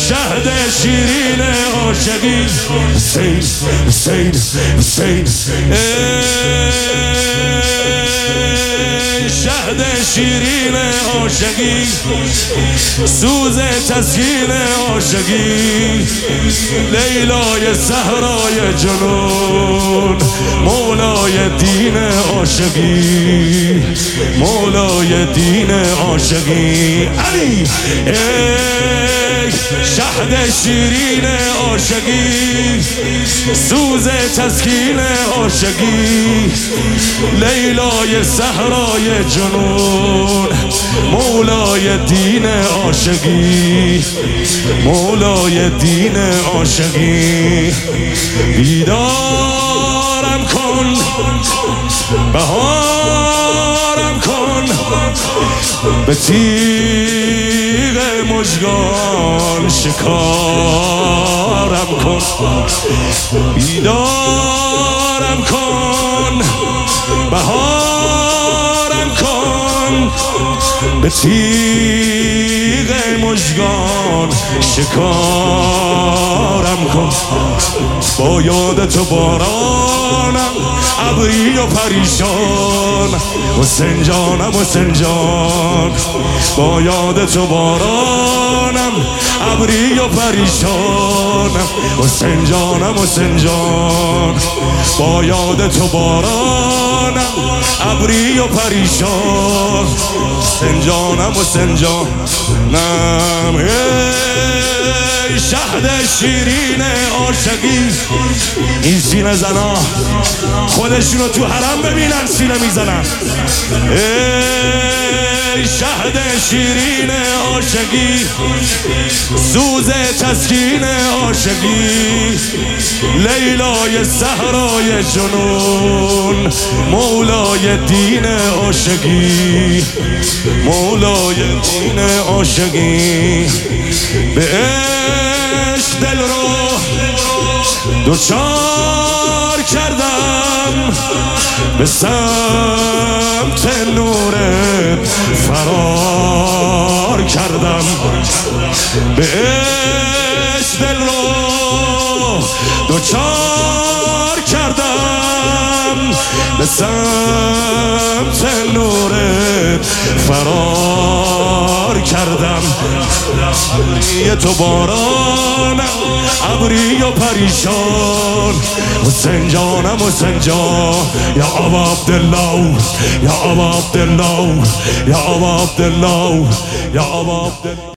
شهد شیرین عاشقی حسین حسین حسین شهد شیرین عاشقی سوز تسکین عاشقی لیلای صحرای جنون مولای دین عاشقی مولای دین عاشقی علی ای شهد شیرین عاشقی سوز تسکین عاشقی لیلای صحرای جنون مولای دین عاشقی مولای دین عاشقی بیدارم کن بهارم کن به تیغ مژگان شکارم کن بیدارم کن بهارم کن به تیغ مژگان شکارم کن با یاد تو بارانم ابری و پریشان حسین جانم حسین جان با یاد تو بارانم ابری و پریشانم حسین جانم حسین جان با یاد تو بارانم ابری و پریشان حسین جانم حسین جانم ای شهد شیرین عاشقی این سینه زنا خودشونو تو حرم ببینن سینه میزنن ای شهد شیرین عاشقی سوز تسکین عاشقی لیلای صحرای جنون مولای دین عاشقی مولای دین عاشقی به عشق دل رو دوچار کردم به سمت نورت فرار کردم به عشق دل رو دوچار کردم به سمت نورت فرار کردم ابری تو بارانم ابری و پریشان حسین جانم حسین جان یا ابا عبدالله یا ابا عبدالله یا ابا عبدالله یا ابا عبدالله